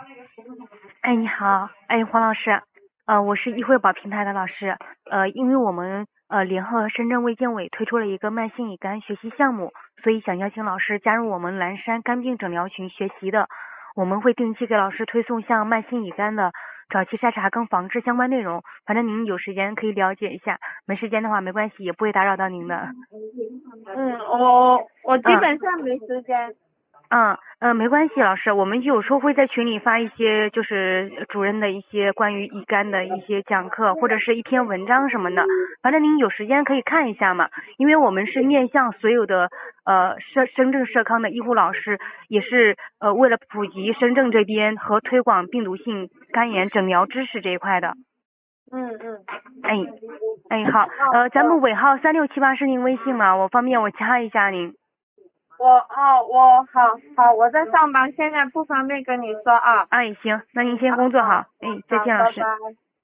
哎，你好，哎，黄老师，我是易惠宝平台的老师，因为我们联合深圳卫健委推出了一个慢性乙肝学习项目，所以想邀请老师加入我们蓝山肝病诊疗群学习的。我们会定期给老师推送像慢性乙肝的早期筛查跟防治相关内容，反正您有时间可以了解一下，没时间的话没关系，也不会打扰到您的。 我基嗯。 本上没时间。 没关系，老师，我们有时候会在群里发一些就是主任的一些关于乙肝的一些讲课，或者是一篇文章什么的，反正您有时间可以看一下嘛。因为我们是面向所有的深圳社康的医护老师，也是为了普及深圳这边和推广病毒性肝炎诊疗知识这一块的。 嗯。 哎好，咱们尾号3678是您微信吗？我方便我加一下您。 我好，我在上班，现在不方便跟你说啊。 哎，行，那您先工作好。哎，再好， 见，老师。 拜拜。